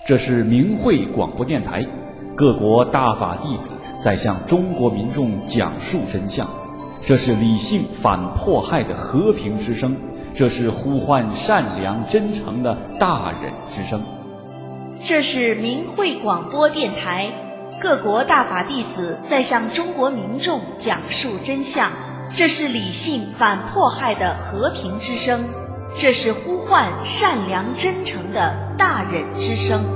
这是明慧广播电台，各国大法弟子在向中国民众讲述真相。这是理性反迫害的和平之声，这是呼唤善良真诚的大忍之声。 这是明慧广播电台，各国大法弟子在向中国民众讲述真相。这是理性反迫害的和平之声，这是呼唤善良真诚的大忍之声。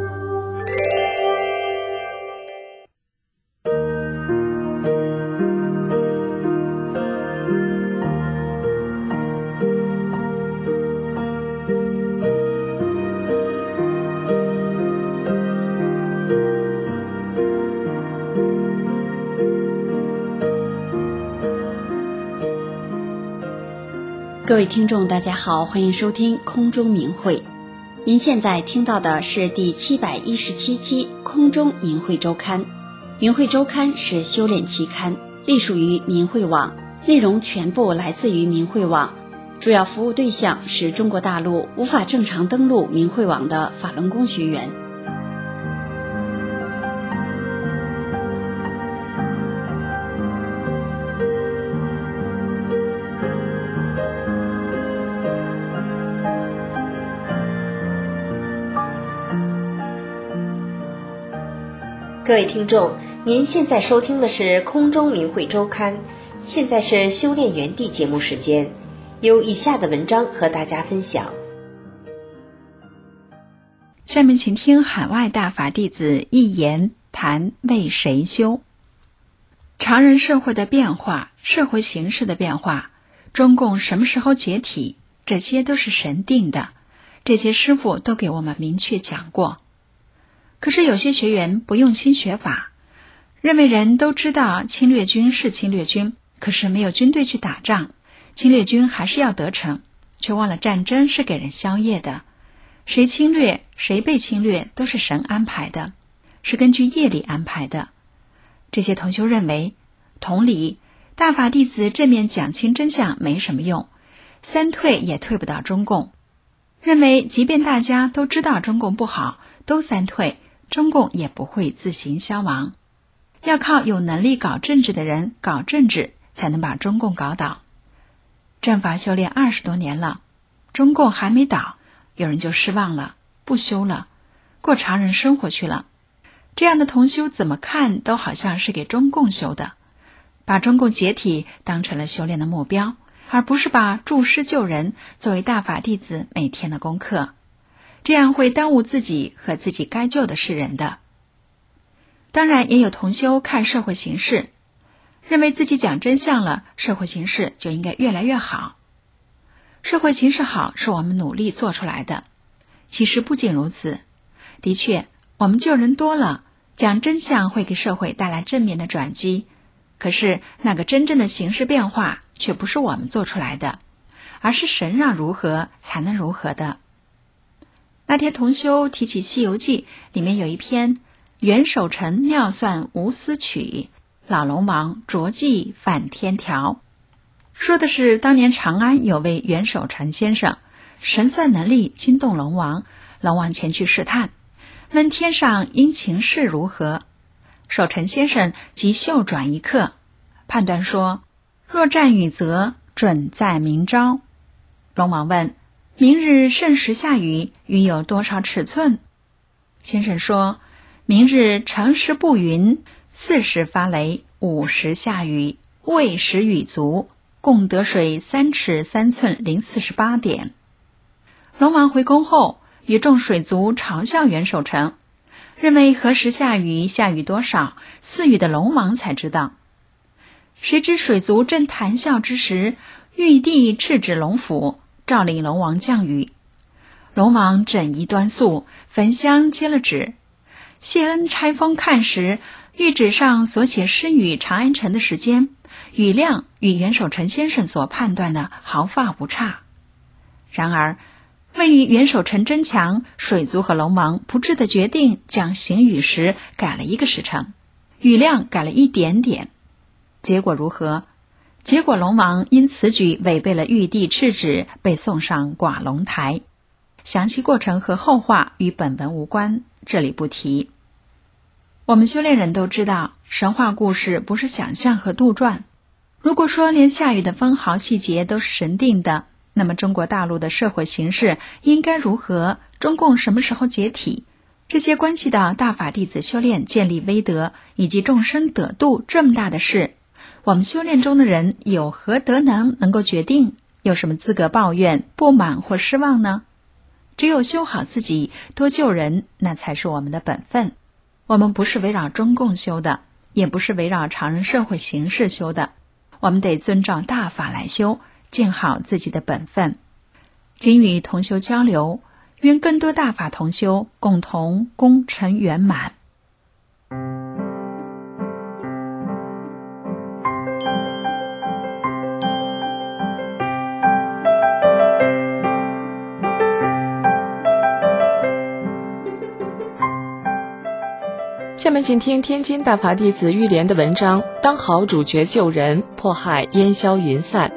各位听众大家好，欢迎收听空中明慧。您现在听到的是第717期空中明慧周刊。明慧周刊是修炼期刊，隶属于明慧网，内容全部来自于明慧网，主要服务对象是中国大陆无法正常登录明慧网的法轮功学员。 各位听众，您现在收听的是空中明慧周刊，现在是修炼园地节目时间，有以下的文章和大家分享。 下面请听海外大法弟子一言谈为谁修。常人社会的变化，社会形势的变化，中共什么时候解体，这些都是神定的，这些师父都给我们明确讲过。可是有些学员不用心学法，认为人都知道侵略军是侵略军，可是没有军队去打仗，侵略军还是要得逞，却忘了战争是给人宵夜的，谁侵略谁被侵略都是神安排的，是根据业力安排的。这些同修认为，同理，大法弟子正面讲清真相没什么用，三退也退不到中共，认为即便大家都知道中共不好，都三退，中共也不会自行消亡，要靠有能力搞政治的人搞政治，才能把中共搞倒。正法修炼20多年了，中共还没倒，有人就失望了，不修了，过常人生活去了。这样的同修怎么看都好像是给中共修的，把中共解体当成了修炼的目标，而不是把助师救人作为大法弟子每天的功课，这样会耽误自己和自己该救的是人的。当然也有同修看社会形势，认为自己讲真相了，社会形势就应该越来越好。社会形势好是我们努力做出来的，其实不仅如此，的确我们救人多了，讲真相会给社会带来正面的转机，可是那个真正的形势变化却不是我们做出来的，而是神让如何才能如何的。那天同修提起《西游记》，里面有一篇袁守诚妙算无私曲，老龙王着计反天条，说的是当年长安有位袁守诚先生，神算能力惊动龙王，龙王前去试探，问天上因情势如何，守诚先生即袖转一刻，判断说若占雨泽，准在明朝。龙王问明日甚时下雨，雨有多少尺寸？先生说明日辰时布云，4时发雷，5时下雨，未时雨足，共得水3尺3寸零48点。龙王回宫后，与众水族嘲笑袁守诚，认为何时下雨，下雨多少，赐雨的龙王才知道。谁知水族正谈笑之时，玉帝敕旨龙府，诏令龙王降雨。龙王整仪端肃，焚香接了旨，谢恩拆封看时，谕旨上所写施雨长安城的时间，雨量与袁守诚先生所判断的毫发不差。然而为与袁守诚争强，水族和龙王不智的决定将行雨时改了1个时辰，雨量改了一点点。结果如何？结果龙王因此举违背了玉帝敕旨，被送上寡龙台。 详细过程和后话与本文无关，这里不提。我们修炼人都知道，神话故事不是想象和杜撰。如果说连下雨的分毫细节都是神定的，那么中国大陆的社会形势应该如何？中共什么时候解体？这些关系到大法弟子修炼建立威德以及众生得度这么大的事，我们修炼中的人有何德能够决定？有什么资格抱怨、不满或失望呢？只有修好自己，多救人，那才是我们的本分。我们不是围绕中共修的，也不是围绕常人社会形势修的，我们得遵照大法来修，尽好自己的本分。仅与同修交流，愿更多大法同修共同功成圆满。 下面请听天津大法弟子玉莲的文章，当好主角救人，迫害烟消云散。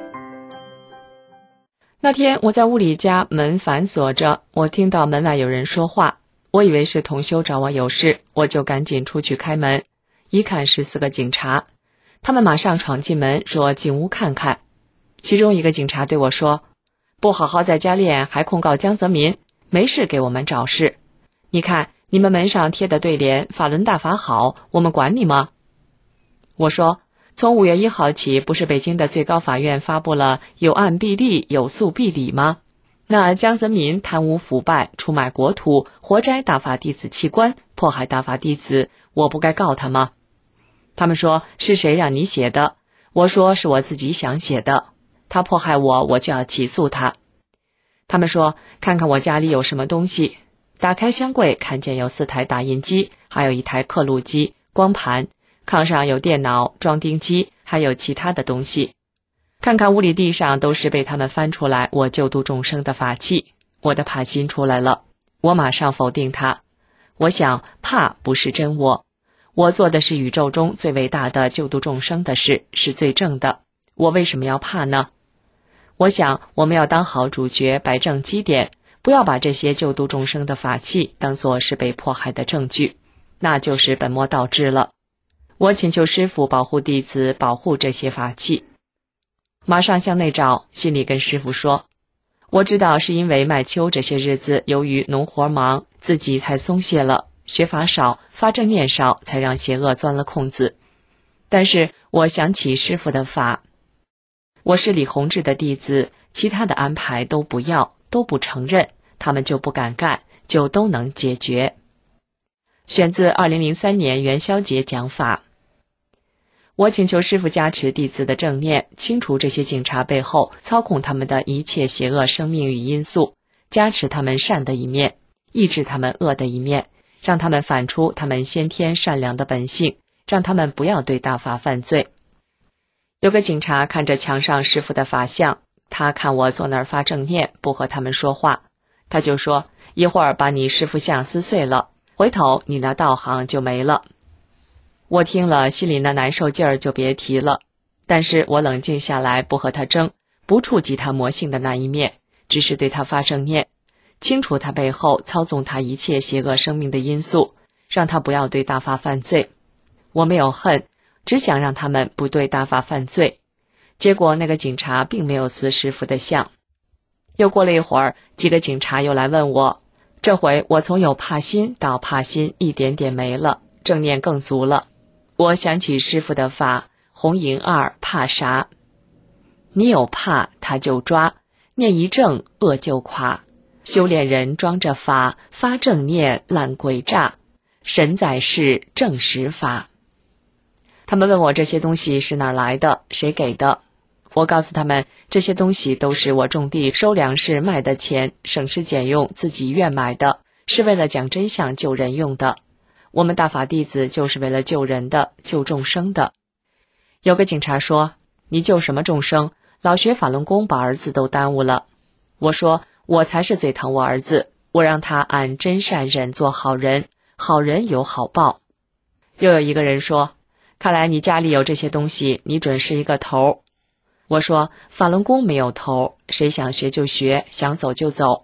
那天我在屋里家，门反锁着，我听到门外有人说话，我以为是同修找我有事，我就赶紧出去开门，一看是4个警察，他们马上闯进门，说进屋看看。其中一个警察对我说，不好好在家练，还控告江泽民，没事给我们找事。你看你们门上贴的对联，法轮大法好，我们管你吗？我说，从5月1号起，不是北京的最高法院发布了有案必立，有诉必理吗？那江泽民贪污腐败，出卖国土，活摘大法弟子器官，迫害大法弟子，我不该告他吗？他们说，是谁让你写的？我说，是我自己想写的。他迫害我，我就要起诉他。他们说，看看我家里有什么东西。打开箱柜，看见有4台打印机，还有1台刻录机、光盘，炕上有电脑、装订机，还有其他的东西。看看屋里地上都是被他们翻出来我救度众生的法器，我的怕心出来了。我马上否定它。我想，怕不是真我做的是宇宙中最伟大的救度众生的事，是最正的，我为什么要怕呢？我想，我们要当好主角，摆正基点，不要把这些救度众生的法器当作是被迫害的证据，那就是本末倒置了。我请求师父保护弟子，保护这些法器。马上向内找，心里跟师父说，我知道是因为麦秋这些日子由于农活忙，自己太松懈了，学法少，发正念少，才让邪恶钻了空子。但是我想起师父的法，我是李洪志的弟子，其他的安排都不要，都不承认，他们就不敢干，就都能解决。选自2003年元宵节讲法。我请求师父加持弟子的正念，清除这些警察背后操控他们的一切邪恶生命与因素，加持他们善的一面，抑制他们恶的一面，让他们反出他们先天善良的本性，让他们不要对大法犯罪。有个警察看着墙上师父的法像，他看我坐那儿发正念，不和他们说话，他就说，一会儿把你师父像撕碎了，回头你那道行就没了。我听了，心里那难受劲儿就别提了，但是我冷静下来，不和他争，不触及他魔性的那一面，只是对他发正念，清除他背后操纵他一切邪恶生命的因素，让他不要对大法犯罪。我没有恨，只想让他们不对大法犯罪。结果那个警察并没有撕师父的像。又过了一会儿，几个警察又来问我，这回我从有怕心到怕心一点点没了，正念更足了。我想起师父的法，红银二怕啥？你有怕他就抓，念一正恶就垮。修炼人装着法，发正念烂鬼诈，神在世正实法。他们问我这些东西是哪儿来的，谁给的？我告诉他们，这些东西都是我种地收粮食卖的钱，省吃俭用自己愿买的，是为了讲真相救人用的。我们大法弟子就是为了救人的，救众生的。有个警察说，你救什么众生？老学法轮功把儿子都耽误了。我说，我才是最疼我儿子，我让他按真善忍做好人，好人有好报。又有一个人说，看来你家里有这些东西，你准是一个头。我说，法轮功没有头，谁想学就学，想走就走。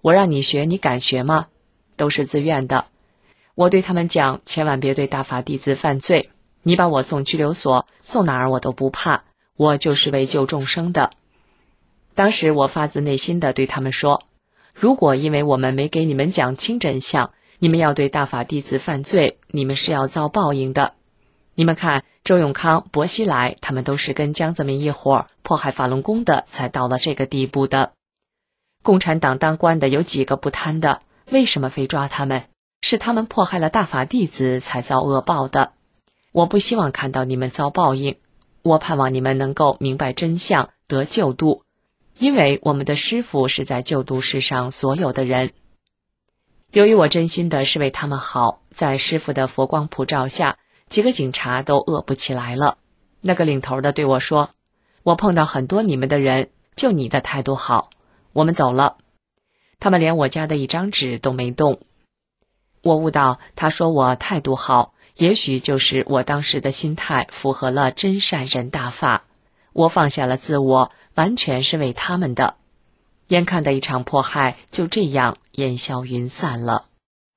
我让你学，你敢学吗？都是自愿的。我对他们讲，千万别对大法弟子犯罪，你把我送拘留所，送哪儿我都不怕，我就是为救众生的。当时我发自内心地对他们说，如果因为我们没给你们讲清真相，你们要对大法弟子犯罪，你们是要遭报应的。你们看，周永康、薄熙来，他们都是跟江泽民一伙迫害法轮功的，才到了这个地步的。共产党当官的有几个不贪的？为什么非抓他们？是他们迫害了大法弟子才遭恶报的。我不希望看到你们遭报应，我盼望你们能够明白真相，得救度，因为我们的师父是在救度世上所有的人。由于我真心的是为他们好，在师父的佛光普照下，几个警察都饿不起来了。那个领头的对我说，我碰到很多你们的人，就你的态度好，我们走了。他们连我家的一张纸都没动。我悟到他说我态度好，也许就是我当时的心态符合了真善人大法，我放下了自我，完全是为他们的。眼看的一场迫害就这样烟消云散了。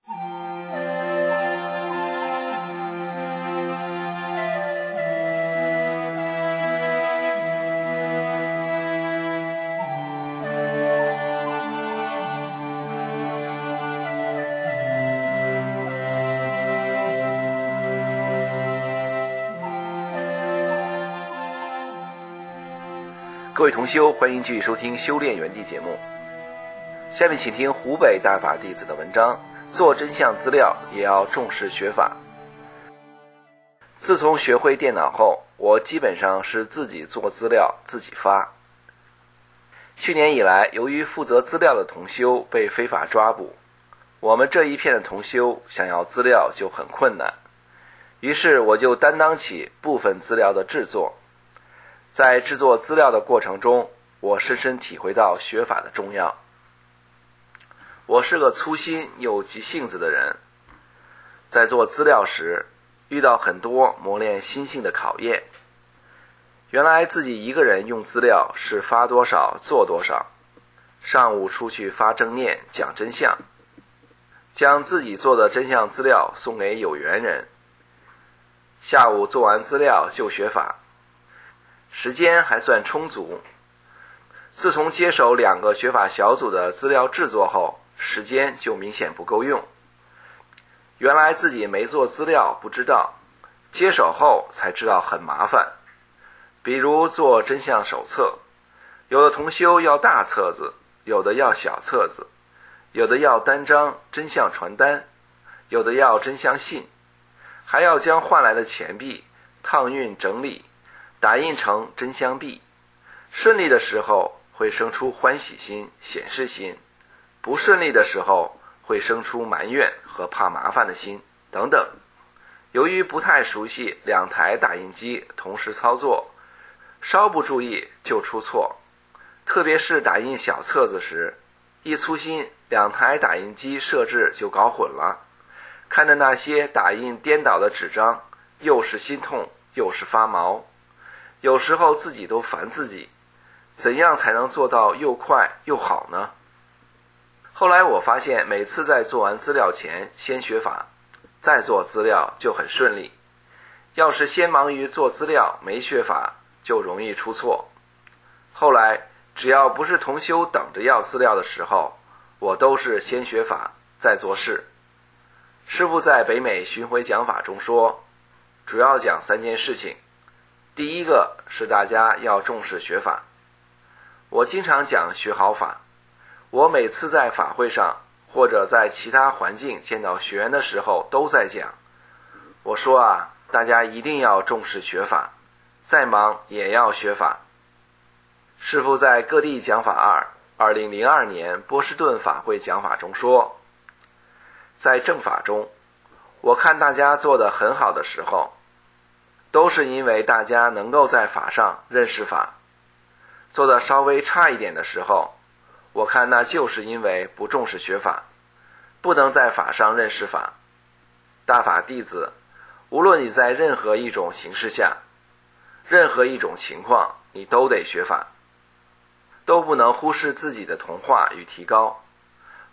各位同修，欢迎继续收听修炼园地节目。下面请听湖北大法弟子的文章，做真相资料也要重视学法。自从学会电脑后，我基本上是自己做资料自己发。去年以来，由于负责资料的同修被非法抓捕，我们这一片的同修想要资料就很困难，于是我就担当起部分资料的制作。在制作资料的过程中，我深深体会到学法的重要。我是个粗心又急性子的人，在做资料时遇到很多磨练心性的考验。原来自己一个人用资料是发多少做多少，上午出去发正念讲真相，将自己做的真相资料送给有缘人，下午做完资料就学法，时间还算充足。自从接手2个学法小组的资料制作后，时间就明显不够用。原来自己没做资料不知道，接手后才知道很麻烦。比如做真相手册，有的同修要大册子，有的要小册子，有的要单张真相传单，有的要真相信，还要将换来的钱币烫熨整理打印成真相币，顺利的时候会生出欢喜心、显示心，不顺利的时候会生出埋怨和怕麻烦的心等等。由于不太熟悉2台打印机同时操作，稍不注意就出错，特别是打印小册子时，一粗心2台打印机设置就搞混了，看着那些打印颠倒的纸张，又是心痛又是发毛。有时候自己都烦自己，怎样才能做到又快又好呢？后来我发现，每次在做完资料前先学法，再做资料就很顺利。要是先忙于做资料没学法，就容易出错。后来只要不是同修等着要资料的时候，我都是先学法再做事。师父在北美巡回讲法中说，主要讲3件事情。第一个是大家要重视学法。我经常讲学好法，我每次在法会上或者在其他环境见到学员的时候都在讲。我说大家一定要重视学法，再忙也要学法。师父在各地讲法2002年波士顿法会讲法中说，在正法中，我看大家做得很好的时候，都是因为大家能够在法上认识法。做得稍微差一点的时候，我看那就是因为不重视学法，不能在法上认识法。大法弟子，无论你在任何一种形势下，任何一种情况，你都得学法，都不能忽视自己的同化与提高。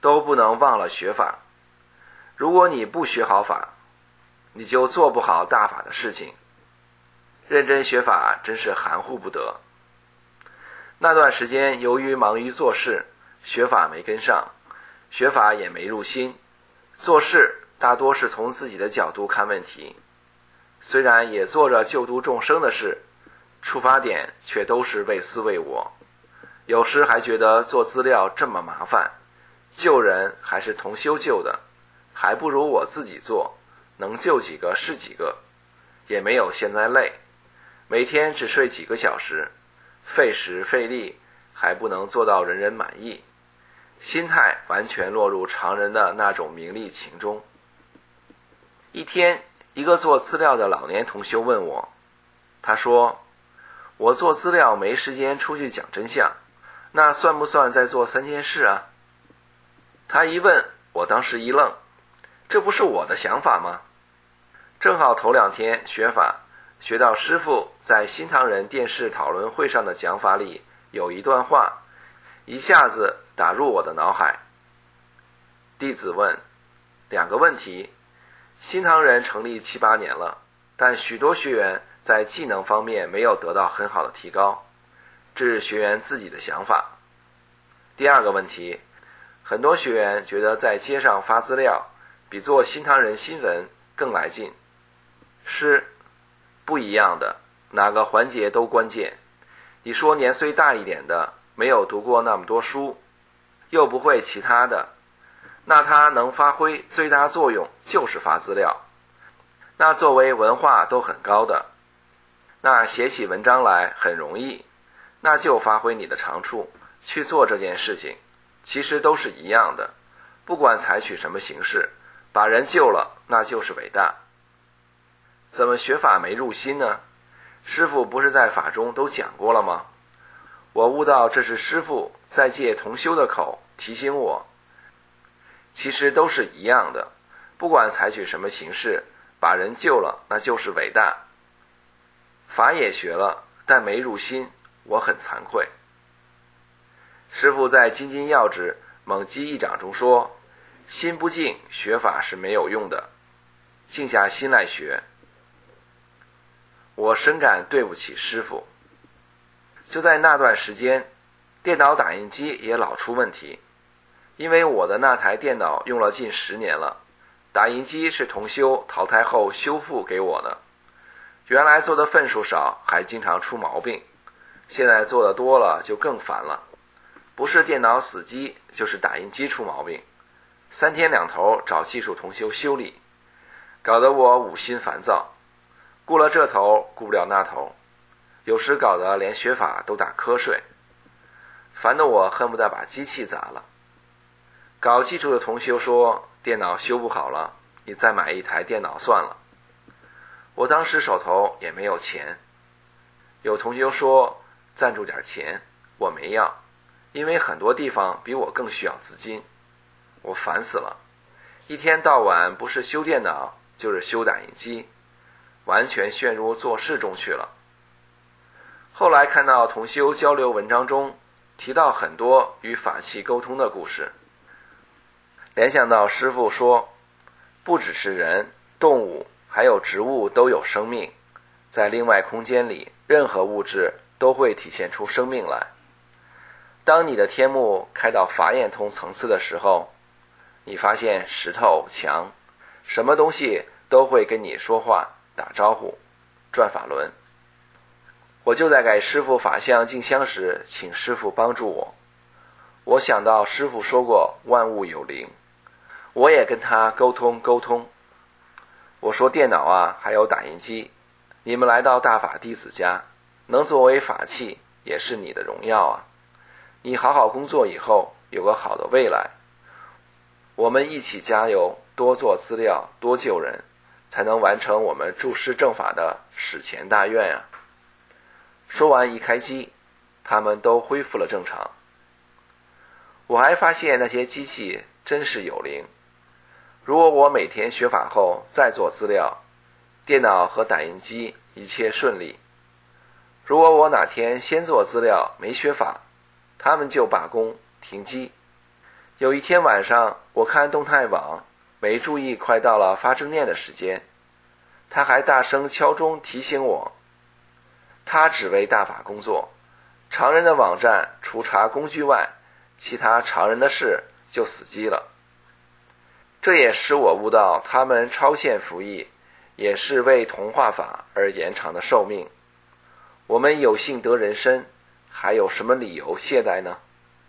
都不能忘了学法。如果你不学好法，你就做不好大法的事情。认真学法真是含糊不得。那段时间由于忙于做事，学法没跟上，学法也没入心，做事大多是从自己的角度看问题，虽然也做着救度众生的事，出发点却都是为私为我。有时还觉得做资料这么麻烦，救人还是同修救的，还不如我自己做，能救几个是几个，也没有现在累，每天只睡几个小时，费时费力，还不能做到人人满意，心态完全落入常人的那种名利情中。一天，一个做资料的老年同修问我，他说，我做资料没时间出去讲真相，那算不算在做3件事啊？他一问，我当时一愣，这不是我的想法吗？正好头2天学法，学到师父在新唐人电视讨论会上的讲法里有一段话，一下子打入我的脑海。弟子问2个问题，新唐人成立7、8年了，但许多学员在技能方面没有得到很好的提高，这是学员自己的想法。第2个问题，很多学员觉得在街上发资料比做新唐人新闻更来劲，是不一样的，哪个环节都关键。你说年岁大一点的，没有读过那么多书，又不会其他的，那他能发挥最大作用就是发资料。那作为文化都很高的，那写起文章来很容易，那就发挥你的长处去做这件事情，其实都是一样的，不管采取什么形式，把人救了那就是伟大。怎么学法没入心呢？师父不是在法中都讲过了吗？我悟到这是师父在借同修的口提醒我，其实都是一样的，不管采取什么形式，把人救了那就是伟大。法也学了，但没入心，我很惭愧。师父在金金要旨猛击一掌中说，心不静学法是没有用的，静下心来学。我深感对不起师父。就在那段时间，电脑打印机也老出问题，因为我的那台电脑用了近10年了，打印机是同修淘汰后修复给我的，原来做的份数少，还经常出毛病，现在做的多了就更烦了，不是电脑死机就是打印机出毛病，3天2头找技术同修修理，搞得我五心烦躁，顾了这头顾不了那头，有时搞得连学法都打瞌睡，烦得我恨不得把机器砸了。搞技术的同修说，电脑修不好了，你再买一台电脑算了。我当时手头也没有钱，有同修说赞助点钱，我没要，因为很多地方比我更需要资金。我烦死了，一天到晚不是修电脑就是修打印机，完全陷入做事中去了。后来看到同修交流文章中提到很多与法器沟通的故事，联想到师父说，不只是人、动物还有植物都有生命，在另外空间里任何物质都会体现出生命来。当你的天目开到法眼通层次的时候，你发现石头、墙，什么东西都会跟你说话、打招呼、转法轮。我就在给师父法相进香时请师父帮助我，我想到师父说过万物有灵，我也跟他沟通。我说电脑啊还有打印机，你们来到大法弟子家，能作为法器也是你的荣耀啊，你好好工作以后有个好的未来，我们一起加油，多做资料，多救人，才能完成我们助师正法的史前大愿啊。说完一开机，他们都恢复了正常。我还发现那些机器真是有灵，如果我每天学法后再做资料，电脑和打印机一切顺利。如果我哪天先做资料没学法，他们就罢工停机， 有一天晚上，我看动态网，没注意快到了发正念的时间，他还大声敲钟提醒我。他只为大法工作，常人的网站除查工具外，其他常人的事就死机了。这也使我悟到他们超限服役，也是为同化法而延长的寿命。我们有幸得人身，还有什么理由懈怠呢？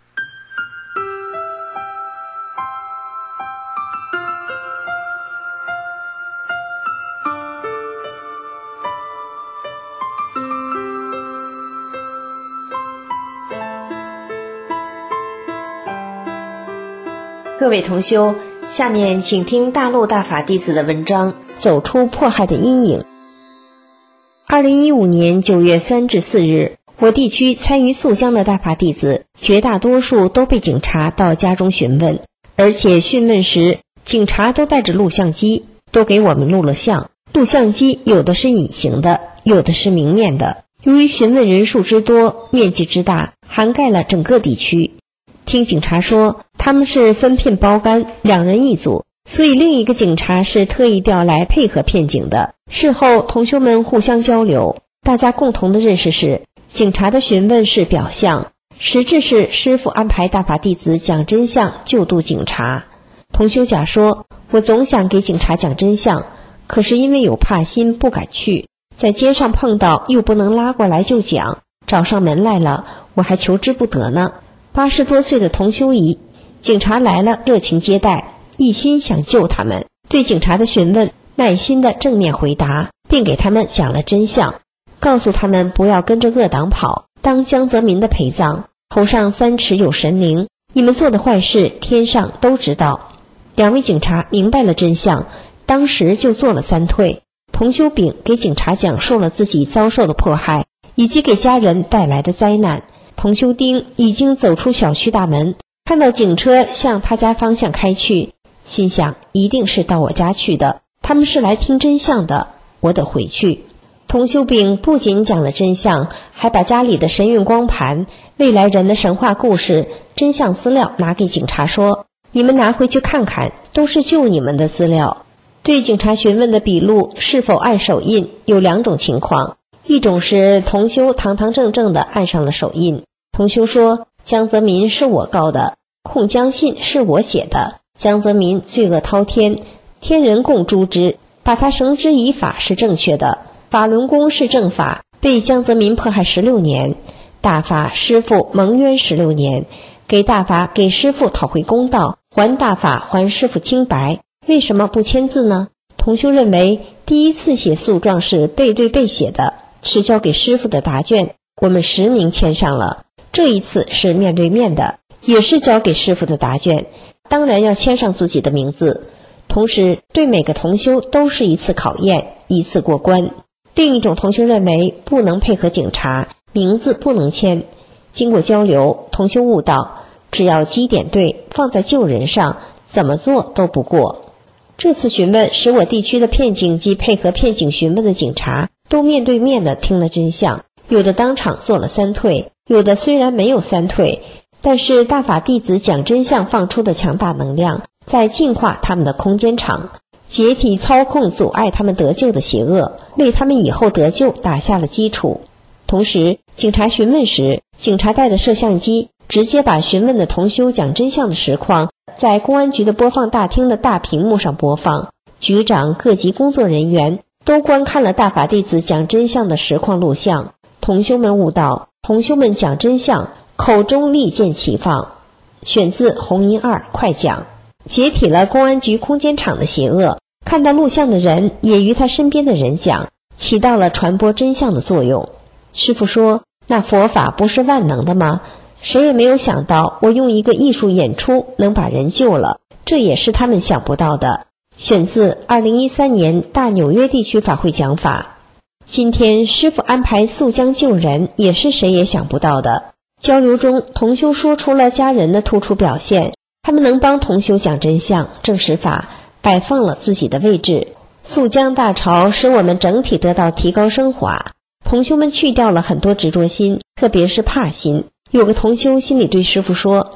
各位同修，下面请听大陆大法弟子的文章《走出迫害的阴影》。2015年9月3至4日，我地区参与肃江的大法弟子绝大多数都被警察到家中询问，而且讯问时警察都带着录像机，都给我们录了像。录像机有的是隐形的，有的是明面的。由于询问人数之多，面积之大，涵盖了整个地区。听警察说，他们是分聘包干，2人一组，所以另一个警察是特意调来配合骗警的。事后同修们互相交流，大家共同的认识是，警察的询问是表象，实质是师父安排大法弟子讲真相，救度警察。同修甲说，我总想给警察讲真相，可是因为有怕心不敢去，在街上碰到又不能拉过来就讲，找上门来了，我还求之不得呢。80多岁的同修姨，警察来了热情接待，一心想救他们，对警察的询问耐心的正面回答，并给他们讲了真相，告诉他们不要跟着恶党跑，当江泽民的陪葬，头上3尺有神灵，你们做的坏事天上都知道。2位警察明白了真相，当时就做了3退。同修丙给警察讲述了自己遭受的迫害以及给家人带来的灾难。同修丁已经走出小区大门，看到警车向他家方向开去，心想一定是到我家去的，他们是来听真相的，我得回去。同修丙不仅讲了真相，还把家里的神韵光盘、未来人的神话故事、真相资料拿给警察说，你们拿回去看看，都是救你们的资料。对警察询问的笔录是否按手印有2种情况，一种是同修堂堂正正地按上了手印，同修说江泽民是我告的，控江信是我写的，江泽民罪恶滔天，天人共诛之，把他绳之以法是正确的，法轮功是正法，被江泽民迫害16年，大法师父蒙冤16年，给大法给师父讨回公道，还大法还师父清白，为什么不签字呢？同修认为第一次写诉状是背对背写的，是交给师父的答卷，我们实名签上了。这一次是面对面的，也是交给师父的答卷，当然要签上自己的名字。同时对每个同修都是一次考验，一次过关。另一种同修认为不能配合警察，名字不能签。经过交流，同修悟到，只要基点对，放在救人上，怎么做都不过。这次询问使我地区的骗警及配合骗警询问的警察都面对面的听了真相，有的当场做了3退，有的虽然没有3退，但是大法弟子讲真相放出的强大能量在净化他们的空间场，解体操控阻碍他们得救的邪恶，为他们以后得救打下了基础。同时警察询问时，警察带着摄像机直接把询问的同修讲真相的实况在公安局的播放大厅的大屏幕上播放，局长各级工作人员都观看了大法弟子讲真相的实况录像。同修们悟道，同修们讲真相，口中利剑齐放。选自红音2快讲，解体了公安局空间场的邪恶，看到录像的人也与他身边的人讲，起到了传播真相的作用。师父说，那佛法不是万能的吗？谁也没有想到我用一个艺术演出能把人救了，这也是他们想不到的。选自2013年大纽约地区法会讲法。今天师父安排肃江救人，也是谁也想不到的。交流中，同修说出了家人的突出表现，他们能帮同修讲真相、证实法，摆放了自己的位置。肃江大潮使我们整体得到提高升华，同修们去掉了很多执着心，特别是怕心。有个同修心里对师父说，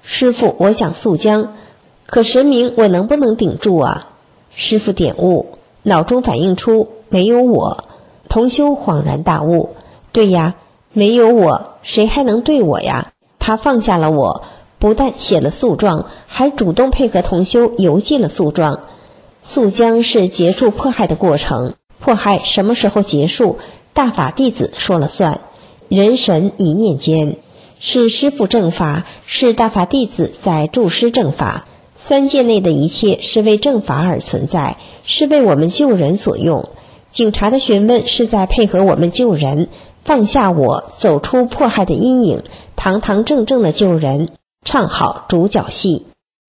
师父，我想速将，可神明我能不能顶住啊？师父点悟，脑中反映出没有我。同修恍然大悟，对呀，没有我，谁还能对我呀？他放下了我，不但写了诉状，还主动配合同修邮寄了诉状。速将是结束迫害的过程，迫害什么时候结束，大法弟子说了算。人神一念间，是师父正法，是大法弟子在助师正法。三界内的一切是为正法而存在，是为我们救人所用。警察的询问是在配合我们救人，放下我，走出迫害的阴影，堂堂正正的救人，唱好主角戏。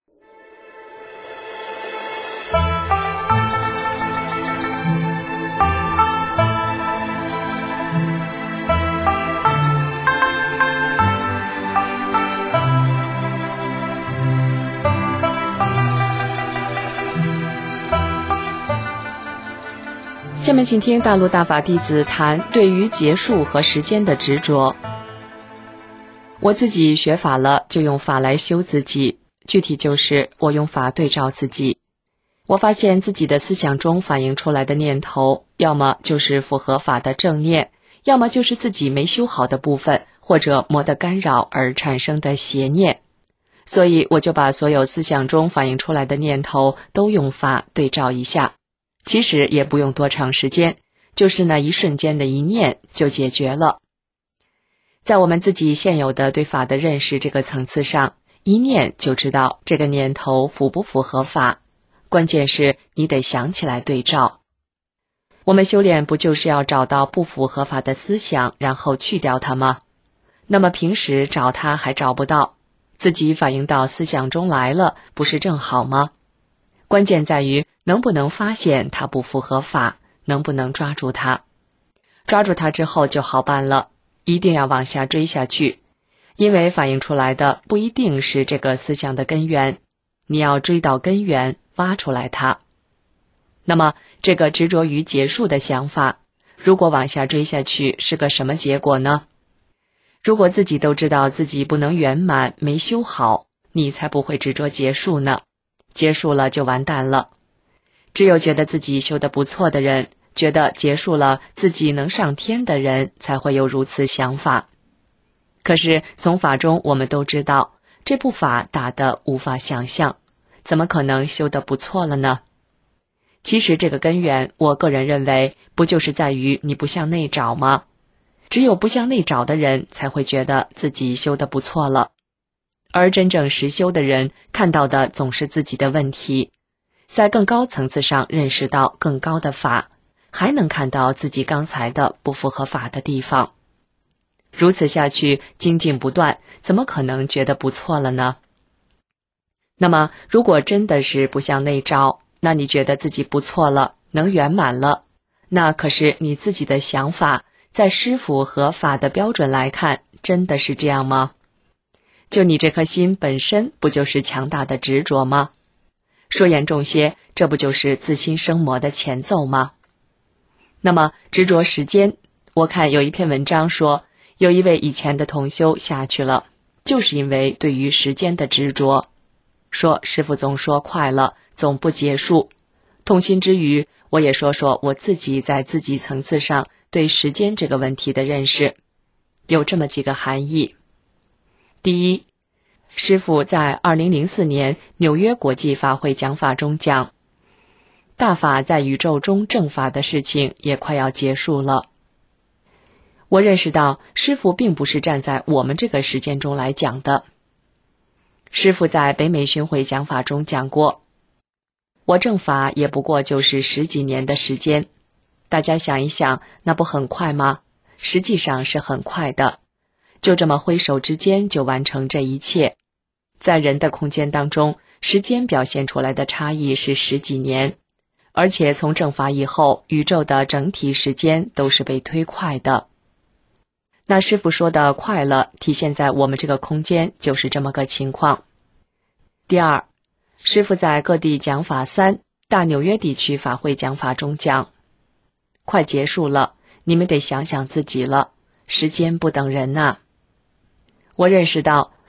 下面请听大陆大法弟子谈对于结束和时间的执着。我自己学法了，就用法来修自己，具体就是我用法对照自己。我发现自己的思想中反映出来的念头，要么就是符合法的正念，要么就是自己没修好的部分，或者魔的干扰而产生的邪念。所以我就把所有思想中反映出来的念头都用法对照一下。其实也不用多长时间，就是那一瞬间的一念就解决了。在我们自己现有的对法的认识这个层次上，一念就知道这个念头符不符合法，关键是你得想起来对照。我们修炼不就是要找到不符合法的思想，然后去掉它吗？那么平时找它还找不到，自己反映到思想中来了，不是正好吗？关键在于能不能发现它不符合法，能不能抓住它。抓住它之后就好办了，一定要往下追下去，因为反映出来的不一定是这个思想的根源，你要追到根源，挖出来它。那么这个执着于结束的想法，如果往下追下去是个什么结果呢？如果自己都知道自己不能圆满，没修好，你才不会执着结束呢。结束了就完蛋了。只有觉得自己修得不错的人，觉得结束了自己能上天的人，才会有如此想法。可是从法中我们都知道，这部法大得无法想象，怎么可能修得不错了呢？其实这个根源，我个人认为，不就是在于你不向内找吗？只有不向内找的人，才会觉得自己修得不错了。而真正实修的人看到的总是自己的问题，在更高层次上认识到更高的法，还能看到自己刚才的不符合法的地方。如此下去，精进不断，怎么可能觉得不错了呢？那么如果真的是不向内照，那你觉得自己不错了，能圆满了，那可是你自己的想法，在师父和法的标准来看，真的是这样吗？就你这颗心本身不就是强大的执着吗？说严重些，这不就是自心生魔的前奏吗？那么执着时间，我看有一篇文章说，有一位以前的同修下去了，就是因为对于时间的执着，说师父总说快了，总不结束。痛心之余，我也说说我自己在自己层次上对时间这个问题的认识，有这么几个含义。第一，师父在2004年纽约国际法会讲法中讲，大法在宇宙中正法的事情也快要结束了。我认识到师父并不是站在我们这个时间中来讲的。师父在北美巡回讲法中讲过，我正法也不过就是10几年的时间，大家想一想，那不很快吗？实际上是很快的，就这么挥手之间就完成这一切。在人的空间当中，时间表现出来的差异是10几年，而且从正法以后，宇宙的整体时间都是被推快的。那师父说的快了，体现在我们这个空间就是这么个情况。第二，师父在各地讲法3大纽约地区法会讲法中讲，快结束了，你们得想想自己了，时间不等人呐。我认识到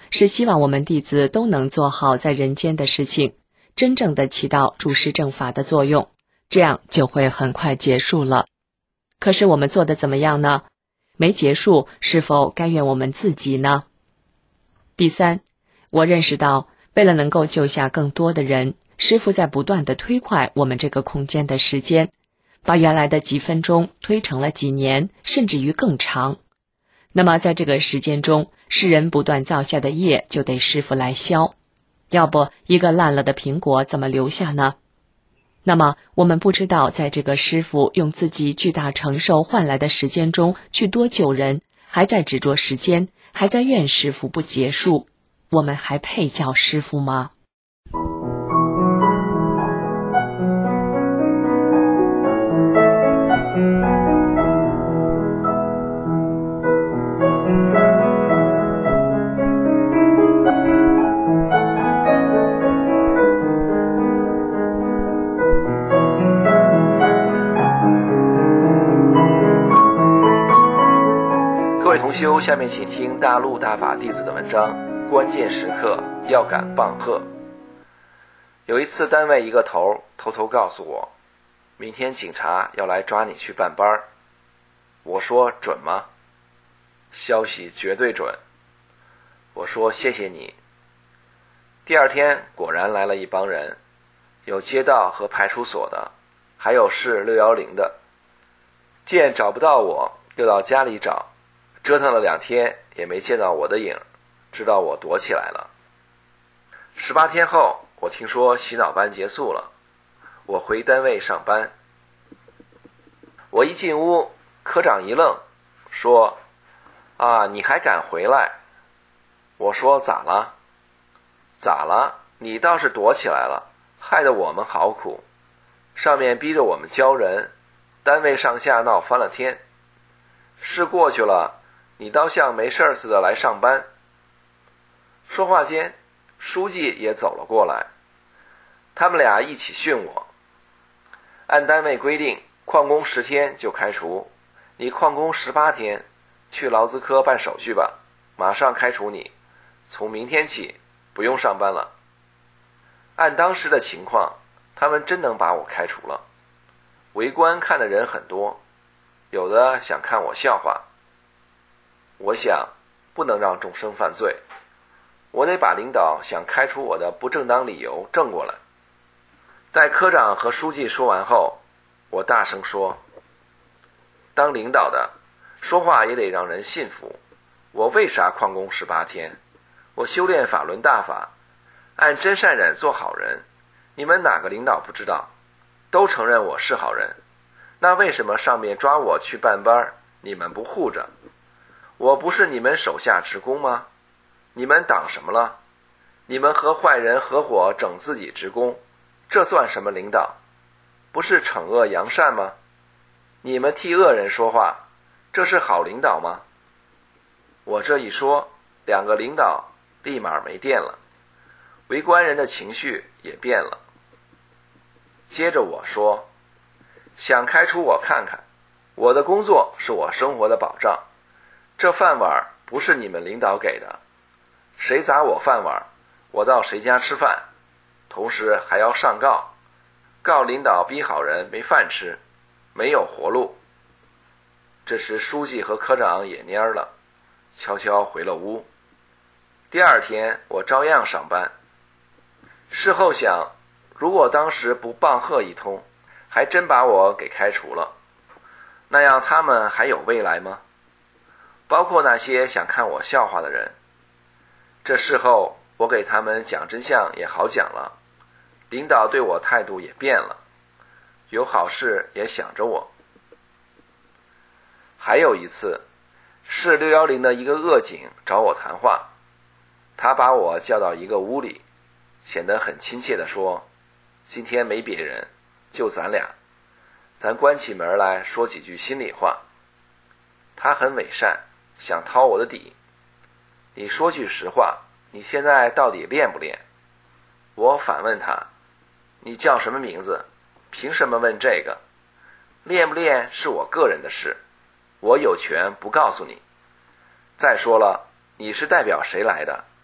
是希望我们弟子都能做好在人间的事情，真正的起到主事正法的作用，这样就会很快结束了。可是我们做得怎么样呢？没结束，是否该怨我们自己呢？第三，我认识到，为了能够救下更多的人，师父在不断地推快我们这个空间的时间，把原来的几分钟推成了几年，甚至于更长。那么在这个时间中，世人不断造下的业就得师父来消，要不一个烂了的苹果怎么留下呢？那么我们不知道在这个师父用自己巨大承受换来的时间中去多救人，还在执着时间，还在怨师父不结束，我们还配叫师父吗？ 同修，下面请听大陆大法弟子的文章，关键时刻要敢棒喝。有一次单位一个头偷偷告诉我，明天警察要来抓你去办班。我说准吗？消息绝对准。我说谢谢你。第二天果然来了一帮人，有街道和派出所的，还有市610的。见找不到我，又到家里找，折腾了2天也没见到我的影，知道我躲起来了。18天后，我听说洗脑班结束了，我回单位上班。我一进屋，科长一愣，说：“啊，你还敢回来？”我说：“咋了？”“咋了？你倒是躲起来了，害得我们好苦。上面逼着我们教人，单位上下闹翻了天。事过去了，你倒像没事似的来上班。”说话间，书记也走了过来，他们俩一起训我。按单位规定，旷工10天就开除，你旷工18天，去劳资科办手续吧，马上开除你，从明天起不用上班了。按当时的情况，他们真能把我开除了。围观看的人很多，有的想看我笑话。我想，不能让众生犯罪，我得把领导想开除我的不正当理由正过来。待科长和书记说完后，我大声说：“当领导的，说话也得让人信服。我为啥旷工18天？我修炼法轮大法，按真善忍做好人。你们哪个领导不知道？都承认我是好人。那为什么上面抓我去办班，你们不护着？我不是你们手下职工吗？你们挡什么了？你们和坏人合伙整自己职工，这算什么领导？不是惩恶扬善吗？你们替恶人说话，这是好领导吗？”我这一说，2个领导立马没电了，围观人的情绪也变了。接着我说：“想开除我看看，我的工作是我生活的保障，这饭碗不是你们领导给的，谁砸我饭碗，我到谁家吃饭，同时还要上告，告领导逼好人没饭吃，没有活路。”这时书记和科长也蔫了，悄悄回了屋。第二天我照样上班。事后想，如果当时不棒喝一通，还真把我给开除了，那样他们还有未来吗？包括那些想看我笑话的人。这事后我给他们讲真相也好讲了，领导对我态度也变了，有好事也想着我。还有一次，市610的一个恶警找我谈话，他把我叫到一个屋里，显得很亲切地说：“今天没别人，就咱俩，咱关起门来说几句心里话。”他很伪善，想掏我的底。你说句实话，你现在到底练不练？我反问他：“你叫什么名字？凭什么问这个？练不练是我个人的事，我有权不告诉你。再说了，你是代表谁来的？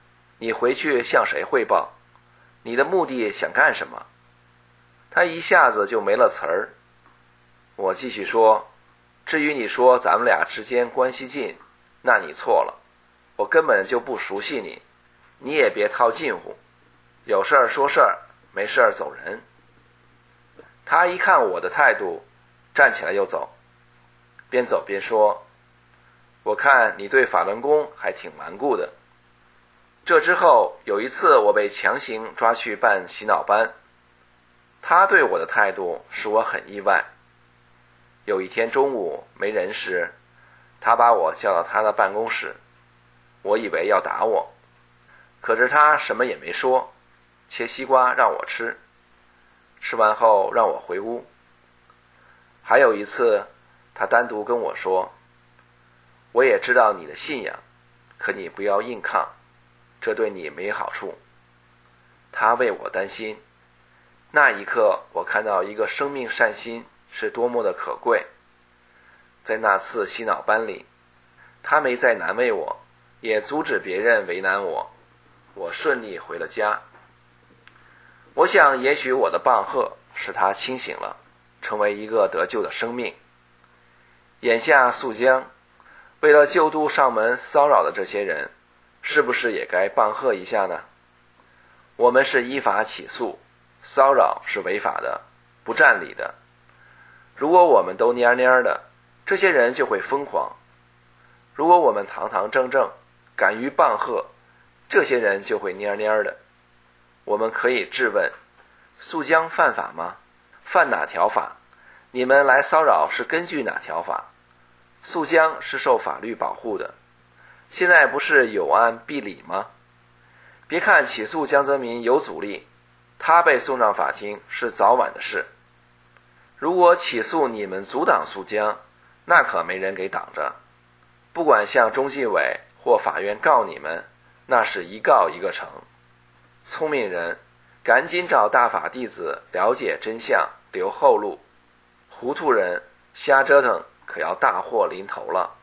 你回去向谁汇报？你的目的想干什么？他一下子就没了词儿。我继续说，至于你说咱们俩之间关系近，那你错了，我根本就不熟悉你，你也别套近乎，有事儿说事儿，没事儿走人。他一看我的态度，站起来又走，边走边说，我看你对法轮功还挺顽固的。这之后有一次我被强行抓去办洗脑班，他对我的态度使我很意外。有一天中午没人时，他把我叫到他的办公室，我以为要打我，可是他什么也没说，切西瓜让我吃，吃完后让我回屋。还有一次，他单独跟我说，我也知道你的信仰，可你不要硬抗，这对你没好处。他为我担心。那一刻我看到一个生命善心是多么的可贵。在那次洗脑班里，他没再难为我，也阻止别人为难我，我顺利回了家。我想也许我的棒喝使他清醒了，成为一个得救的生命。眼下肃江为了救度上门骚扰的这些人，是不是也该棒喝一下呢？我们是依法起诉，骚扰是违法的，不占理的。如果我们都蔫蔫的，这些人就会疯狂；如果我们堂堂正正，敢于棒喝，这些人就会蔫蔫的。我们可以质问，肃江犯法吗？犯哪条法？你们来骚扰是根据哪条法？肃江是受法律保护的，现在不是有案必理吗？别看起诉江泽民有阻力，他被送上法庭是早晚的事。如果起诉你们阻挡肃江，那可没人给挡着。不管向中纪委或法院告你们，那是一告一个成。聪明人赶紧找大法弟子了解真相，留后路。糊涂人瞎折腾，可要大祸临头了。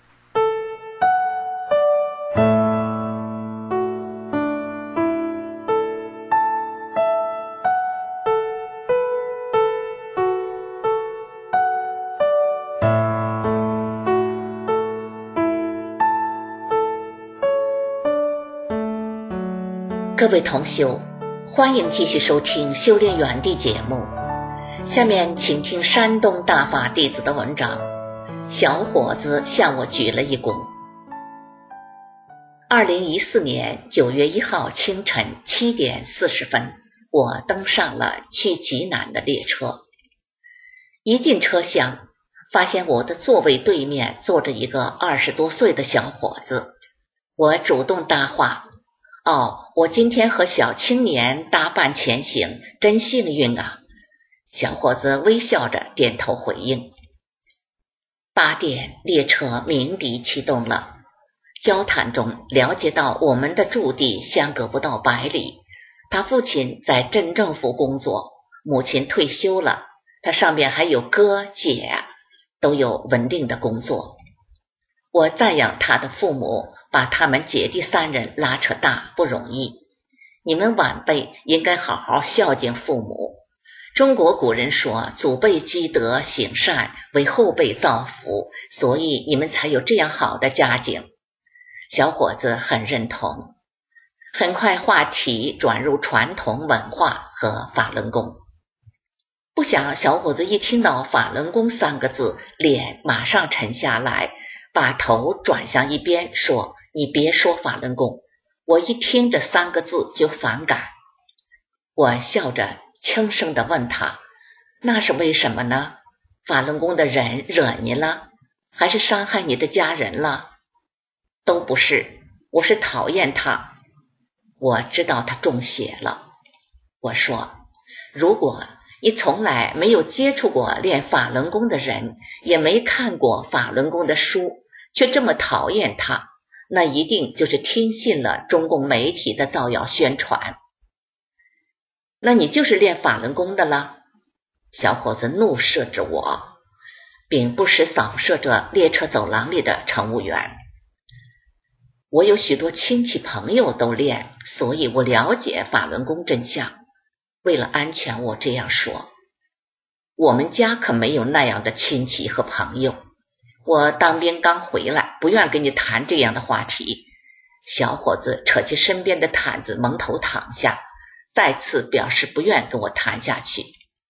各位同修，欢迎继续收听修炼园地节目。下面请听山东大法弟子的文章，小伙子向我鞠了一躬。2014年9月1号清晨7点40分，我登上了去济南的列车。一进车厢，发现我的座位对面坐着一个20多岁的小伙子。我主动搭话，我今天和小青年搭伴前行，真幸运啊。小伙子微笑着点头回应。8点，列车鸣笛启动了。交谈中了解到我们的驻地相隔不到100里，他父亲在镇政府工作，母亲退休了，他上面还有哥姐，都有稳定的工作。我赞扬他的父母把他们姐弟3人拉扯大不容易，你们晚辈应该好好孝敬父母。中国古人说，祖辈积德行善，为后辈造福，所以你们才有这样好的家境。小伙子很认同。很快话题转入传统文化和法轮功。不想小伙子一听到法轮功3个字，脸马上沉下来，把头转向一边说，你别说法轮功，我一听这3个字就反感。我笑着轻声地问他，那是为什么呢？法轮功的人惹你了，还是伤害你的家人了？都不是，我是讨厌他。我知道他中邪了。我说，如果你从来没有接触过练法轮功的人，也没看过法轮功的书，却这么讨厌他，那一定就是听信了中共媒体的造谣宣传。那你就是练法轮功的了？小伙子怒视着我，并不时扫射着列车走廊里的乘务员。 我有许多亲戚朋友都练，所以我了解法轮功真相。为了安全，我这样说。我们家可没有那样的亲戚和朋友。我当兵刚回来，不愿跟你谈这样的话题。小伙子扯起身边的毯子，蒙头躺下，再次表示不愿跟我谈下去。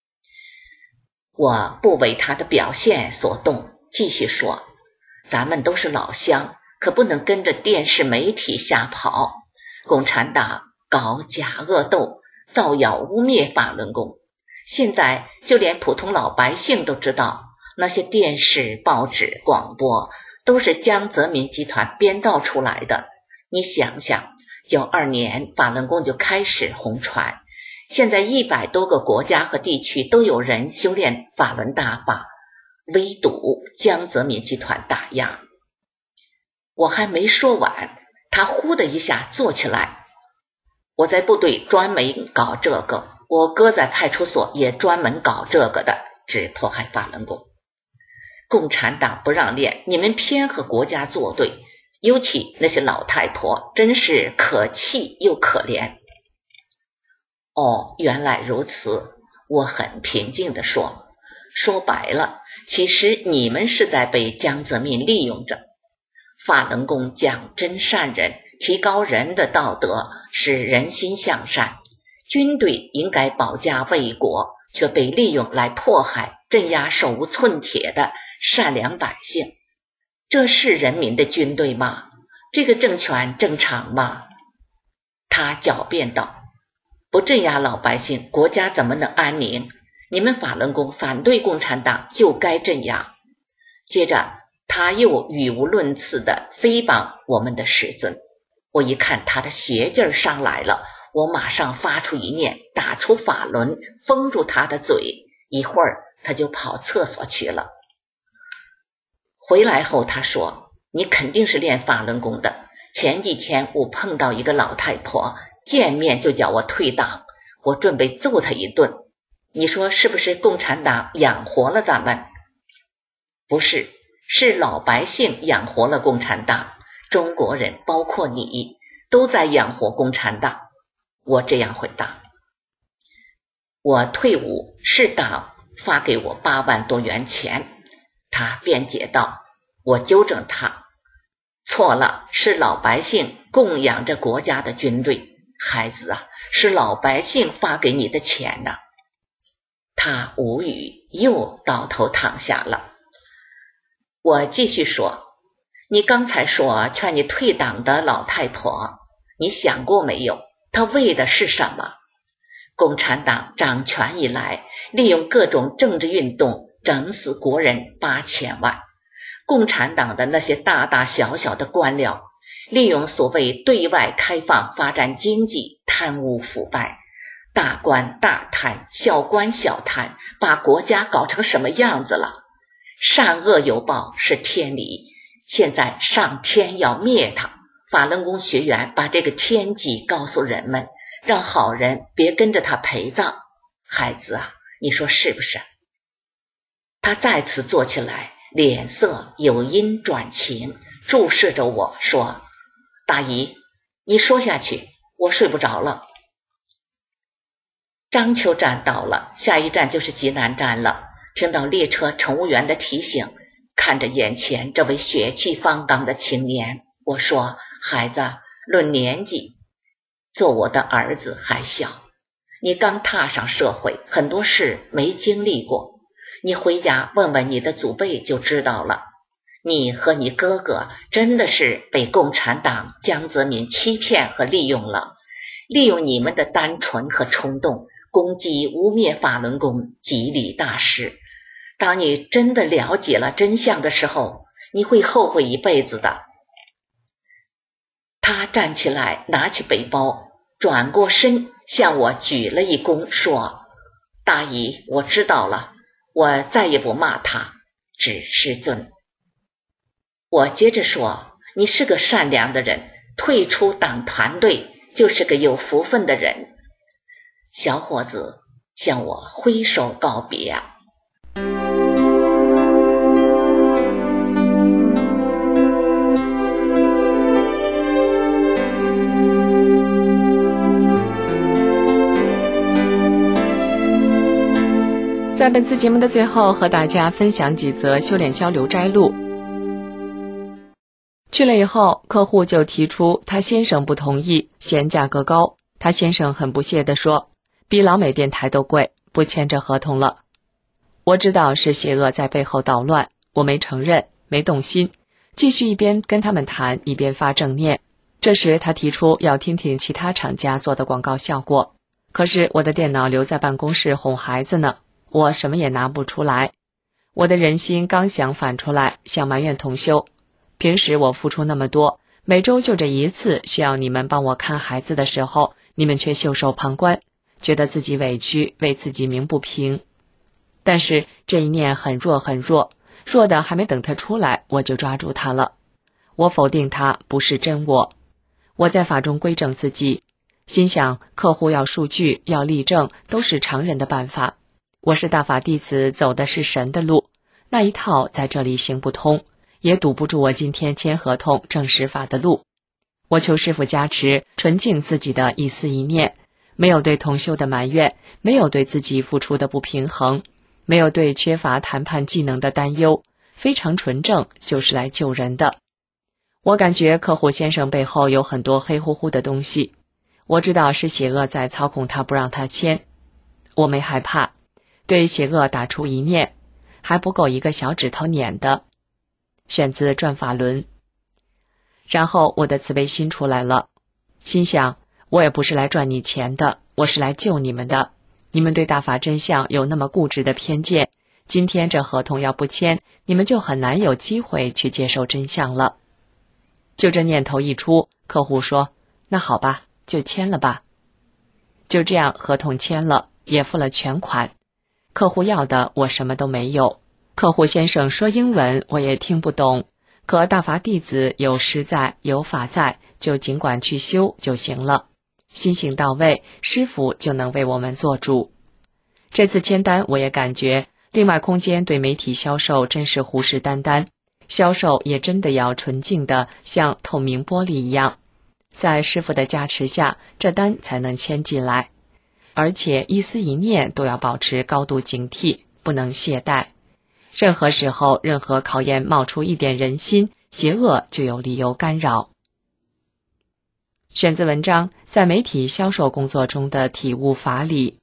我不为他的表现所动，继续说，咱们都是老乡，可不能跟着电视媒体瞎跑。共产党搞假恶斗，造谣污蔑法轮功。现在就连普通老百姓都知道，那些电视、报纸、广播都是江泽民集团编造出来的。你想想，92年法轮功就开始红传，现在100多个国家和地区都有人修炼法轮大法，围堵江泽民集团打压。我还没说完，他呼的一下坐起来。我在部队专门搞这个，我哥在派出所也专门搞这个的，只迫害法轮功。共产党不让练，你们偏和国家作对，尤其那些老太婆，真是可气又可怜。哦，原来如此，我很平静地说。说白了，其实你们是在被江泽民利用着。法轮功讲真善人，提高人的道德，使人心向善。军队应该保家卫国，却被利用来迫害、镇压手无寸铁的善良百姓。这是人民的军队吗？这个政权正常吗？他狡辩道，不镇压老百姓，国家怎么能安宁？你们法轮功反对共产党，就该镇压。接着他又语无伦次地诽谤我们的师尊。我一看他的邪劲儿上来了，我马上发出一念，打出法轮，封住他的嘴。一会儿他就跑厕所去了。回来后他说，你肯定是练法轮功的。前几天我碰到一个老太婆，见面就叫我退党，我准备揍她一顿。你说是不是共产党养活了咱们？不是，是老百姓养活了共产党，中国人包括你都在养活共产党。我这样回答。我退伍是党发给我8万多元钱。他辩解道。我纠正他，错了，是老百姓供养着国家的军队。孩子啊，是老百姓发给你的钱呐。他无语，又倒头躺下了。我继续说，你刚才说劝你退党的老太婆，你想过没有，她为的是什么？共产党掌权以来，利用各种政治运动整死国人8000万。共产党的那些大大小小的官僚，利用所谓对外开放发展经济，贪污腐败，大官大贪，小官小贪，把国家搞成什么样子了？善恶有报是天理，现在上天要灭他。法轮功学员把这个天机告诉人们，让好人别跟着他陪葬。孩子啊，你说是不是？他再次坐起来，脸色由阴转晴，注视着我说，大姨，你说下去，我睡不着了。章丘站到了，下一站就是济南站了。听到列车乘务员的提醒，看着眼前这位血气方刚的青年，我说，孩子，论年纪，做我的儿子还小，你刚踏上社会，很多事没经历过，你回家问问你的祖辈就知道了。你和你哥哥真的是被共产党江泽民欺骗和利用了，利用你们的单纯和冲动，攻击污蔑法轮功，极力大师。当你真的了解了真相的时候，你会后悔一辈子的。他站起来，拿起背包，转过身向我举了一躬，说，大姨，我知道了，我再也不骂他，只师尊。我接着说，你是个善良的人，退出党团队就是个有福分的人。小伙子向我挥手告别啊。 在本次节目的最后，和大家分享几则修炼交流摘录。去了以后，客户就提出他先生不同意，嫌价格高。他先生很不屑地说，比老美电台都贵，不签这合同了。我知道是邪恶在背后捣乱，我没承认，没动心，继续一边跟他们谈，一边发正念。这时他提出要听听其他厂家做的广告效果，可是我的电脑留在办公室哄孩子呢，我什么也拿不出来。我的人心刚想反出来，想埋怨同修，平时我付出那么多，每周就这一次需要你们帮我看孩子的时候，你们却袖手旁观，觉得自己委屈，为自己鸣不平。但是这一念很弱很弱，弱的还没等他出来，我就抓住他了。我否定他不是真我。我在法中规正自己，心想客户要数据，要例证，都是常人的办法。我是大法弟子，走的是神的路，那一套在这里行不通，也堵不住我今天签合同证实法的路。我求师父加持，纯净自己的一丝一念，没有对同修的埋怨，没有对自己付出的不平衡，没有对缺乏谈判技能的担忧，非常纯正，就是来救人的。我感觉客户先生背后有很多黑乎乎的东西，我知道是邪恶在操控他，不让他签。我没害怕，对邪恶打出一念，还不够一个小指头捻的。选自转法轮。然后我的慈悲心出来了，心想我也不是来赚你钱的，我是来救你们的。你们对大法真相有那么固执的偏见，今天这合同要不签，你们就很难有机会去接受真相了。就这念头一出，客户说那好吧，就签了吧。就这样合同签了，也付了全款。客户要的我什么都没有，客户先生说英文我也听不懂，可大法弟子有师在，有法在，就尽管去修就行了。心性到位，师父就能为我们做主。这次签单我也感觉，另外空间对媒体销售真是虎视眈眈，销售也真的要纯净的像透明玻璃一样，在师父的加持下，这单才能签进来。而且一丝一念都要保持高度警惕，不能懈怠。任何时候，任何考验冒出一点人心，邪恶就有理由干扰。选自文章在媒体销售工作中的体悟法理。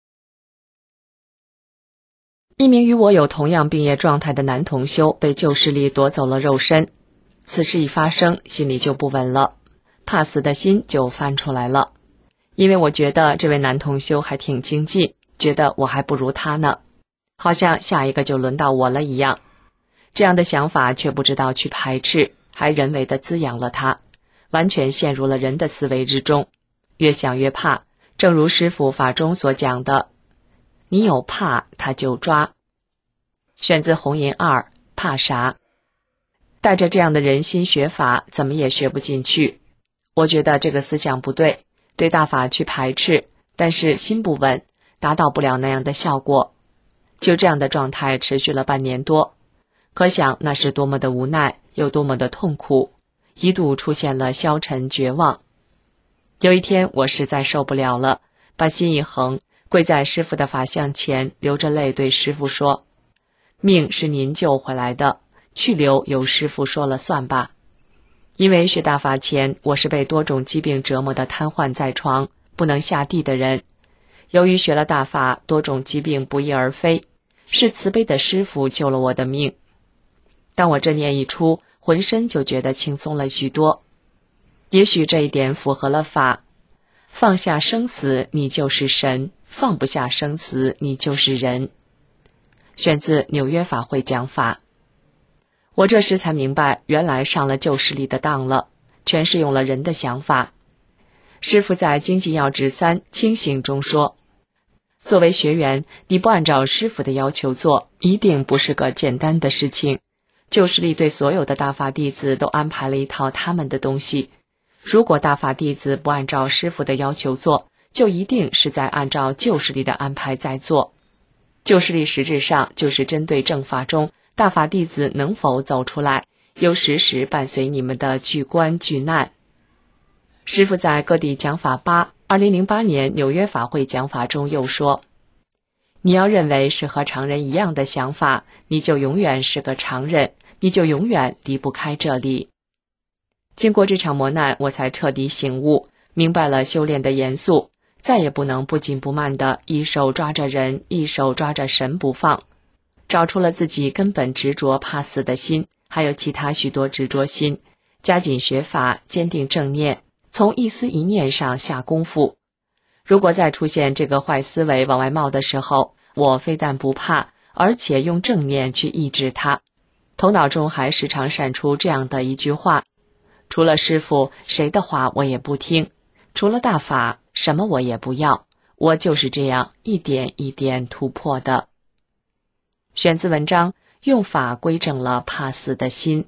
一名与我有同样病业状态的男同修被旧势力夺走了肉身，此事一发生，心里就不稳了，怕死的心就翻出来了。因为我觉得这位男同修还挺精进，觉得我还不如他呢，好像下一个就轮到我了一样。这样的想法却不知道去排斥，还人为地滋养了他，完全陷入了人的思维之中，越想越怕。正如师父法中所讲的，你有怕他就抓。选自红银2，怕啥？带着这样的人心学法，怎么也学不进去。我觉得这个思想不对，对大法去排斥，但是心不稳，达到不了那样的效果。就这样的状态持续了半年多，可想那是多么的无奈，又多么的痛苦，一度出现了消沉绝望。有一天我实在受不了了，把心一横，跪在师父的法像前，流着泪对师父说，命是您救回来的，去留由师父说了算吧。因为学大法前，我是被多种疾病折磨的瘫痪在床，不能下地的人。由于学了大法，多种疾病不翼而飞，是慈悲的师父救了我的命。当我这念一出，浑身就觉得轻松了许多。也许这一点符合了法，放下生死，你就是神；放不下生死，你就是人。选自纽约法会讲法。我这时才明白，原来上了旧势力的当了，全是用了人的想法。师父在经济要旨3清醒中说，作为学员，你不按照师父的要求做，一定不是个简单的事情。旧势力对所有的大法弟子都安排了一套他们的东西，如果大法弟子不按照师父的要求做，就一定是在按照旧势力的安排在做。旧势力实质上就是针对正法中大法弟子能否走出来，又时时伴随你们的巨关巨难。师父在各地讲法8 2008年纽约法会讲法中又说， 你要认为是和常人一样的想法，你就永远是个常人，你就永远离不开这里。经过这场磨难，我才彻底醒悟，明白了修炼的严肃，再也不能不紧不慢地一手抓着人，一手抓着神不放。找出了自己根本执着怕死的心，还有其他许多执着心，加紧学法，坚定正念，从一思一念上下功夫。如果再出现这个坏思维往外冒的时候，我非但不怕，而且用正念去抑制它。头脑中还时常闪出这样的一句话：除了师父，谁的话我也不听；除了大法，什么我也不要。我就是这样一点一点突破的。选自文章，用法归正了怕死的心。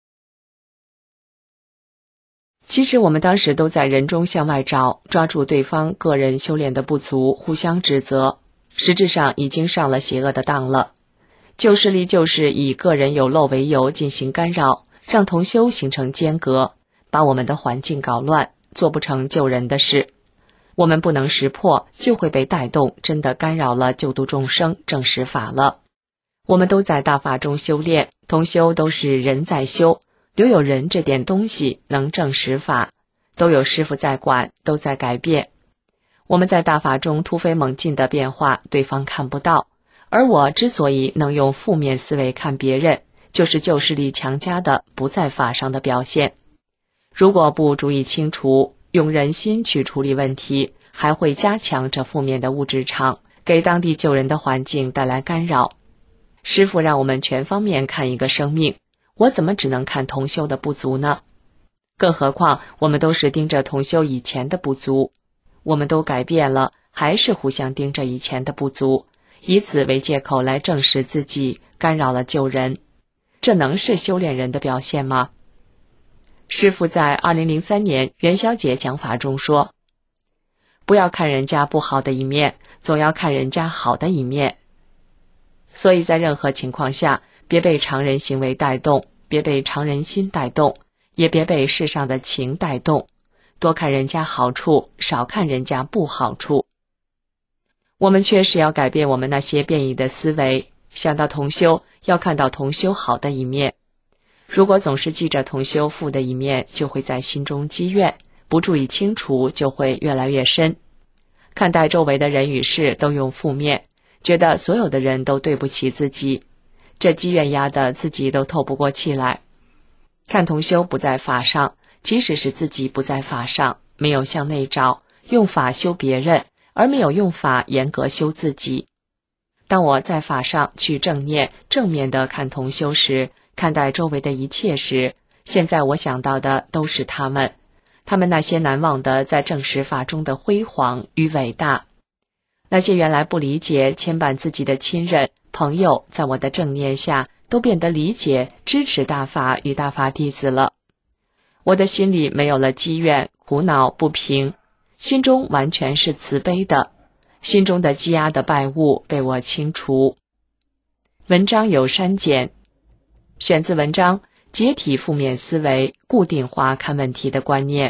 其实我们当时都在人中向外找，抓住对方个人修炼的不足，互相指责，实质上已经上了邪恶的当了。旧势力就是以个人有漏为由进行干扰，让同修形成间隔，把我们的环境搞乱，做不成救人的事。我们不能识破，就会被带动，真的干扰了救度众生，证实法了。我们都在大法中修炼，同修都是人在修，留有人这点东西能证实法，都有师父在管，都在改变。我们在大法中突飞猛进的变化，对方看不到，而我之所以能用负面思维看别人，就是旧势力强加的不在法上的表现。如果不逐一清除，用人心去处理问题，还会加强这负面的物质场，给当地救人的环境带来干扰。师父让我们全方面看一个生命，我怎么只能看同修的不足呢？更何况我们都是盯着同修以前的不足，我们都改变了，还是互相盯着以前的不足，以此为借口来证实自己，干扰了救人。这能是修炼人的表现吗？师父在2003年元宵节讲法中说，不要看人家不好的一面，总要看人家好的一面。所以在任何情况下，别被常人行为带动，别被常人心带动，也别被世上的情带动，多看人家好处，少看人家不好处。我们确实要改变我们那些变异的思维，想到同修，要看到同修好的一面。如果总是记着同修负的一面，就会在心中积怨，不注意清除，就会越来越深。看待周围的人与事都用负面，觉得所有的人都对不起自己，这积怨压得自己都透不过气来。看同修不在法上，即使是自己不在法上，没有向内找，用法修别人，而没有用法严格修自己。当我在法上去正念，正面的看同修时，看待周围的一切时，现在我想到的都是他们那些难忘的在正实法中的辉煌与伟大。那些原来不理解牵绊自己的亲人朋友，在我的正念下都变得理解支持大法与大法弟子了。我的心里没有了积怨苦恼不平，心中完全是慈悲的，心中的积压的败物被我清除。文章有删减，选自文章《解体负面思维，固定化看问题的观念》。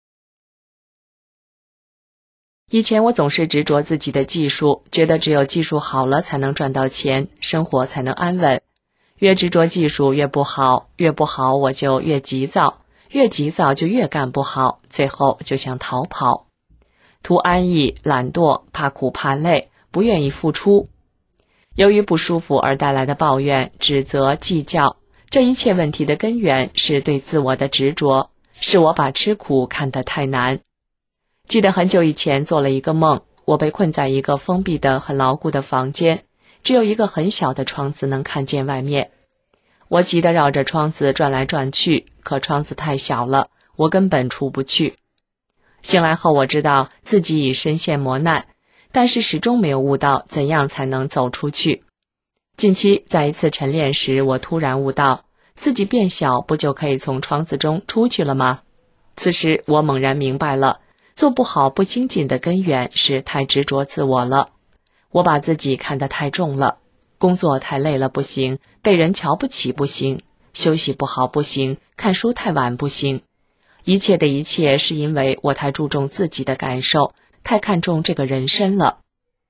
以前我总是执着自己的技术，觉得只有技术好了才能赚到钱，生活才能安稳。越执着技术越不好，越不好我就越急躁，越急躁就越干不好，最后就想逃跑。图安逸、懒惰、怕苦怕累，不愿意付出。由于不舒服而带来的抱怨、指责、计较，这一切问题的根源是对自我的执着，是我把吃苦看得太难。记得很久以前做了一个梦，我被困在一个封闭的很牢固的房间，只有一个很小的窗子能看见外面。我急得绕着窗子转来转去，可窗子太小了，我根本出不去。醒来后我知道自己已深陷磨难，但是始终没有悟到怎样才能走出去。近期在一次晨练时，我突然悟到自己变小不就可以从窗子中出去了吗？此时我猛然明白了，做不好不精进的根源是太执着自我了。我把自己看得太重了，工作太累了不行，被人瞧不起不行，休息不好不行，看书太晚不行。一切的一切是因为我太注重自己的感受，太看重这个人身了。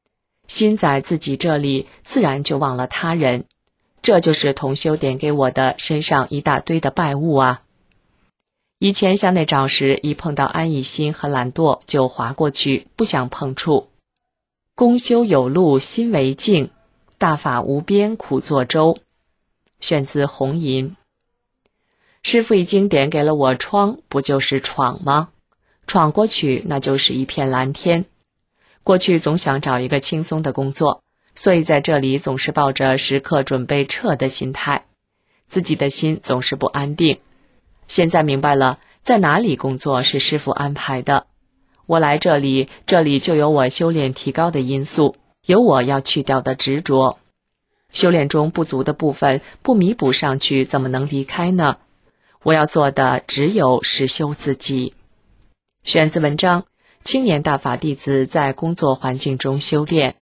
心在自己这里，自然就忘了他人。这就是同修点给我的身上一大堆的败物啊！以前向内找时，一碰到安逸心和懒惰就划过去，不想碰触。公修有路心为镜，大法无边苦作舟。选自红银。师父已经点给了我窗，不就是闯吗？闯过去，那就是一片蓝天。过去总想找一个轻松的工作，所以在这里总是抱着时刻准备撤的心态，自己的心总是不安定。现在明白了，在哪里工作是师父安排的。我来这里就有我修炼提高的因素，有我要去掉的执着。修炼中不足的部分不弥补上去，怎么能离开呢？我要做的只有实修自己。选自文章：青年大法弟子在工作环境中修炼。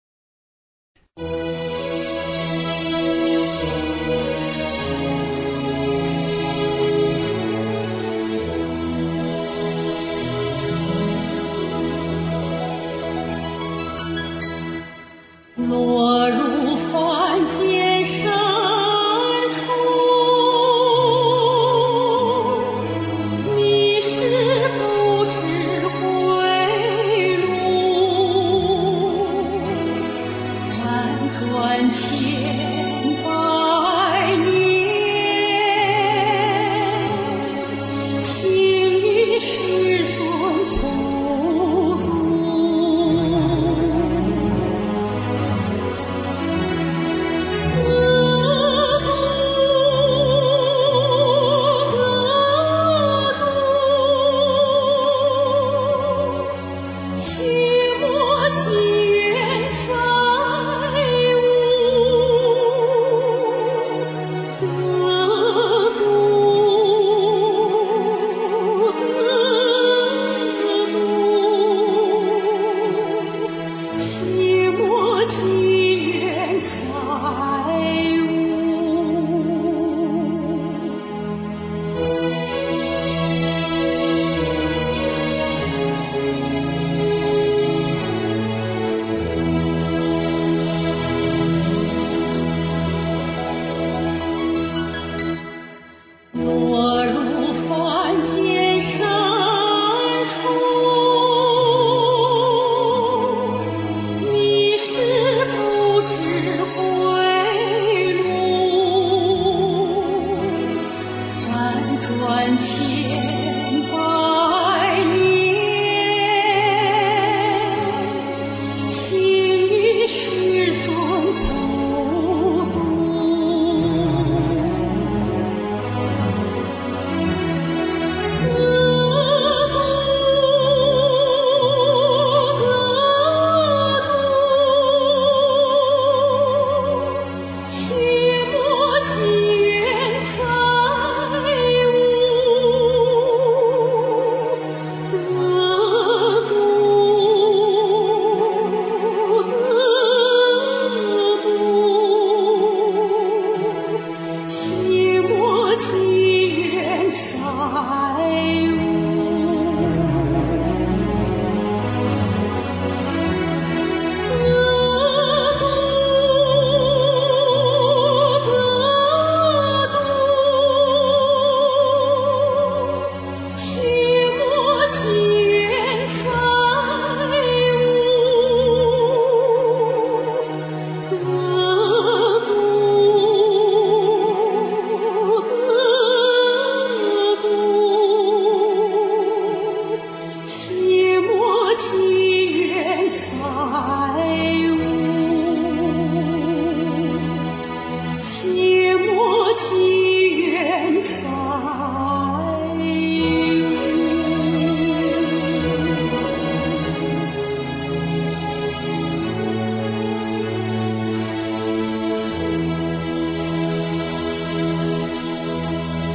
落入凡间深处，迷失不知归路，辗转千百年，行于世尊普度。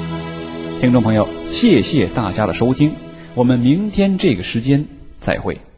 听众朋友，谢谢大家的收听，我们明天这个时间再会。